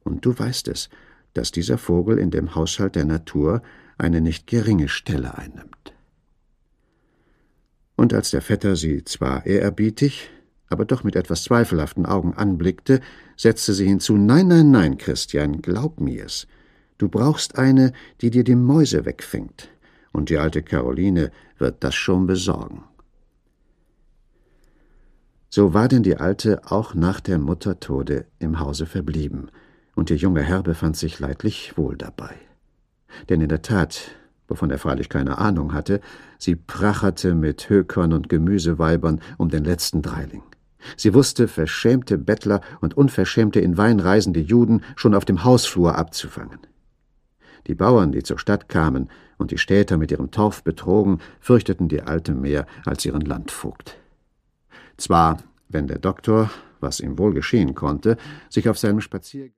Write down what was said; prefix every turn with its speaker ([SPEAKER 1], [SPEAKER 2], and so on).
[SPEAKER 1] Und du weißt es, dass dieser Vogel in dem Haushalt der Natur eine nicht geringe Stelle einnimmt. Und als der Vetter sie zwar ehrerbietig, aber doch mit etwas zweifelhaften Augen anblickte, setzte sie hinzu: »Nein, nein, nein, Christian, glaub mir's. Du brauchst eine, die dir die Mäuse wegfängt, und die alte Caroline wird das schon besorgen.« So war denn die Alte auch nach der Mutter Tode im Hause verblieben, und ihr junger Herr befand sich leidlich wohl dabei. Denn in der Tat, wovon er freilich keine Ahnung hatte, sie pracherte mit Hökern und Gemüseweibern um den letzten Dreiling. Sie wusste, verschämte Bettler und unverschämte in Wein reisende Juden schon auf dem Hausflur abzufangen. Die Bauern, die zur Stadt kamen und die Städter mit ihrem Torf betrogen, fürchteten die Alte mehr als ihren Landvogt. Zwar, wenn der Doktor, was ihm wohl geschehen konnte, sich auf seinem Spaziergang